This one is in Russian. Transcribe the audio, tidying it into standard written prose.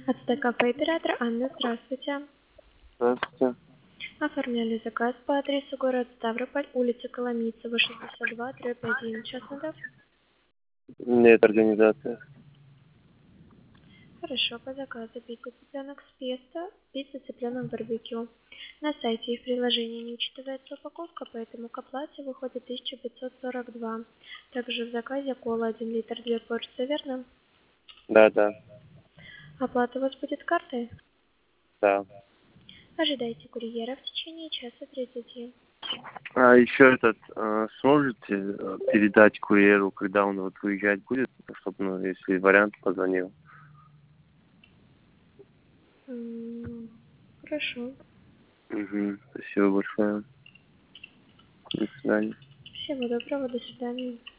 Отстой кафе оператор Анна, здравствуйте. Здравствуйте. Оформляли заказ по адресу город Ставрополь, улица Коломийцева, 62/1. Час надо? Нет, организация. Хорошо, по заказу пицца цыпленок с песто, пицца цыпленок барбекю. На сайте и в приложении не учитывается упаковка, поэтому к оплате выходит 1542. Также в заказе кола 1 литр 2 порции, верно? Да. Оплата у вас будет картой? Да. Ожидайте курьера в течение часа 30. А еще сможете передать курьеру, когда он вот выезжать будет, чтобы, если вариант, позвонил. Хорошо. Спасибо большое. До свидания. Всего доброго, до свидания.